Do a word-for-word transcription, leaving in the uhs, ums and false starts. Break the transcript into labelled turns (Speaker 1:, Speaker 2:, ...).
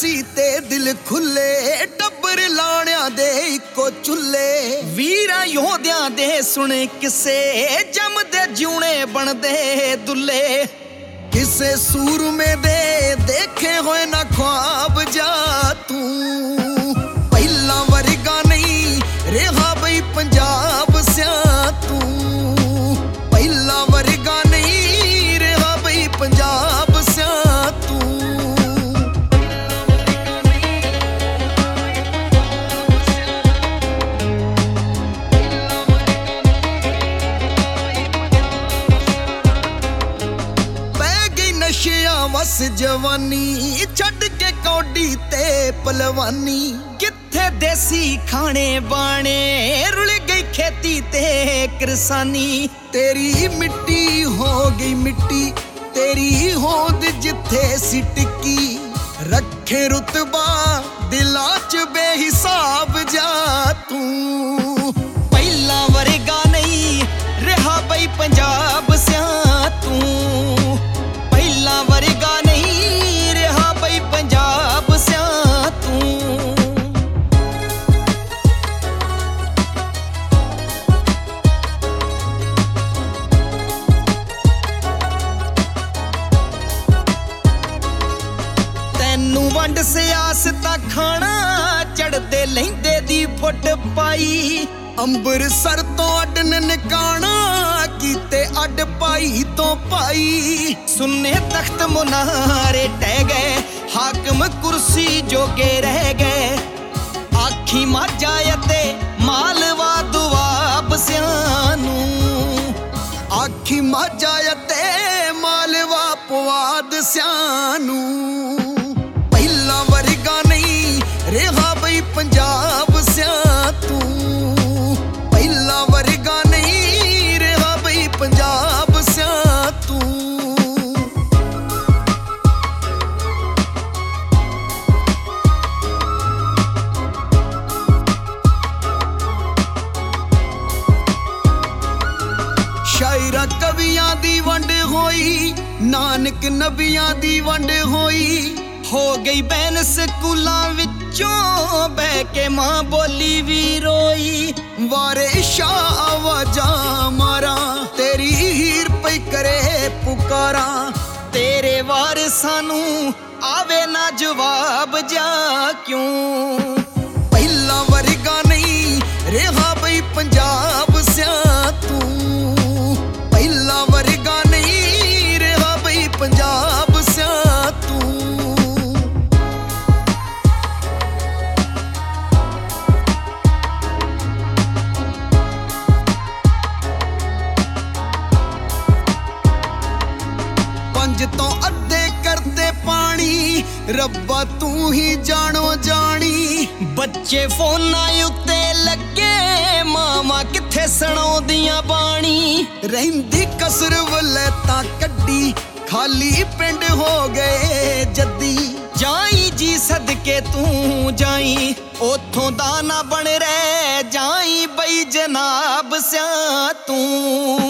Speaker 1: ਸੀ ਤੇ ਦਿਲ ਖੁੱਲੇ ਟੱਬਰ ਲਾਣਿਆਂ ਦੇ ਇੱਕੋ ਚੁੱਲੇ ਵੀਰਾਂ ਯੋਧਿਆਂ ਦੇ ਸੁਣੇ ਕਿਸੇ ਜੰਮਦੇ ਜਿਉਣੇ ਬਣਦੇ ਦੁੱਲੇ ਕਿਸੇ ਸੂਰਮੇ ਦੇ ਦੇਖੇ ਹੋਏ ਨਾ ख्वाब ਜਾ ਤੂੰ ਪਹਿਲਾਂ ਵਰਗਾ ਨਹੀਂ ਰਿਹਾ ਬਈ ਪੰਜਾਬ ਸਿਆ ਤੂੰ ਪਹਿਲਾਂ ਵਰਗਾ ਨਹੀਂ ਰਿਹਾ ਬਈ ਪੰਜਾਬ ਸਿਆ ਤੂੰ ਨਸ਼ਿਆਂ ਵਸ ਜਵਾਨੀ ਛੱਡ ਕੇ ਕੌਡੀ ਤੇ ਪਲਵਾਨੀ ਕਿੱਥੇ ਦੇਸੀ ਖਾਣੇ ਬਾਣੇ ਰੁਲ ਗਈ ਖੇਤੀ ਤੇ ਕਿਰਸਾਨੀ ਤੇਰੀ ਮਿੱਟੀ ਹੋ ਗਈ ਮਿੱਟੀ ਤੇਰੀ ਹੋਂਦ ਜਿੱਥੇ ਸੀ ਟਿੱਕੀ ਰੱਖੇ ਰੁਤਬਾ ਦਿਲਾਂ 'ਚ ਬੇਹਿਸਾਬ ਜਾ ਤੂੰ ਪਹਿਲਾਂ ਵਰਗਾ ਨਹੀਂ ਰਿਹਾ ਬਈ ਪੰਜਾਬ ਸਿਆ ਤੂੰ ਪਹਿਲਾਂ ਵਰਗਾ ਨਹੀਂ ਰਿਹਾ ਬਈ ਪੰਜਾਬ ਸਿਆ ਤੂੰ ਤੈਨੂੰ ਵੰਡ ਸਿਆਸਤਾਂ ਖਾਣਾ ਚੜਦੇ ਲਹਿੰਦੇ ਦੀ ਫੁੱਟ ਪਾਈ ਅੰਬਰਸਰ ਤੋਂ ਅੱਡ ਨਨਕਾਣਾ ਕੀਤੇ ਅੱਡ ਪਾਈ ਤੋਂ ਪਾਈ ਸੁੰਨੇ ਤਖਤ ਮੁਨਾਰੇ ਟਹਿ ਗਏ ਹਾਕਮ ਕੁਰਸੀ ਜੋਗੇ ਰਹਿ ਗਏ ਆਖੀ ਮਾਝਾ ਅਤੇ ਮਾਲਵਾ ਦੁਆਬ ਸਿਆਂ ਨੂੰ ਆਖੀ ਮਾਝਾ ਅਤੇ ਮਾਲਵਾ ਪੁਆਧ ਸਿਆਂ ਨੂੰ ਪਹਿਲਾਂ ਵਰਗਾ ਨਹੀਂ ਰਿਹਾ ਬਈ ਪੰਜਾਬ ਸਿਆ ਤੂੰ ਪਹਿਲਾਂ ਵਰਗਾ ਨਹੀਂ ਰਿਹਾ ਬਈ ਪੰਜਾਬ ਸਿਆ ਤੂੰ ਸ਼ਾਇਰਾਂ ਕਵੀਆਂ ਦੀ ਵੰਡ ਹੋਈ ਨਾਨਕ ਨਬੀਆਂ ਦੀ ਵੰਡ ਹੋਈ ਹੋ ਗਈ ਬੈਨ ਸਕੂਲਾਂ ਵਿੱਚੋਂ ਬਹਿ ਕੇ ਮਾਂ ਬੋਲੀ ਵੀ ਰੋਈ ਵਾਰੇ ਸ਼ਾਹ ਆਵਾਜ਼ਾਂ ਮਾਰਾਂ ਤੇਰੀ ਹੀਰ ਪਈ ਕਰੇ ਪੁਕਾਰਾਂ ਤੇਰੇ ਵਾਰਿਸਾਂ ਨੂੰ ਆਵੇ ਨਾ ਜਵਾਬ ਜਾ ਕਿਉਂ ਪਹਿਲਾਂ ਵਰਗਾ ਨਹੀਂ ਰਿਹਾ ਬਈ ਪੰਜਾਬ ਸਿਆ ਤੂੰ ਪਹਿਲਾਂ ਵਰਗਾ ਨਹੀਂ ਰਿਹਾ ਬਈ ਪੰਜਾਬ ਸਿਆ ਤੂੰ ਪੰਜ ਤੋਂ ਅੱਧੇ ਕਰਦੇ ਪਾਣੀ ਰੱਬਾ ਤੂੰ ਹੀ ਜਾਣੋ ਜਾਣੀ ਬੱਚੇ ਫੋਨਾਂ ਉੱਤੇ ਲੱਗੇ ਮਾਵਾਂ ਕਿੱਥੇ ਸੁਣਾਉਂਦੀਆਂ ਬਾਣੀ ਰਹਿੰਦੀ ਕਸਰ ਵੱਲੇ ਤਾਂ ਕੱਢੀ ਖਾਲੀ ਪਿੰਡ ਹੋ ਗਏ ਜੱਦੀ ਜਾਈ ਜੀ ਸਦਕੇ ਤੂੰ ਜਾਈ ਉਥੋਂ ਦਾ ਨਾ ਬਣ ਰਹਿ ਜਾਈ ਬਈ ਜਨਾਬ ਸਿਆ ਤੂੰ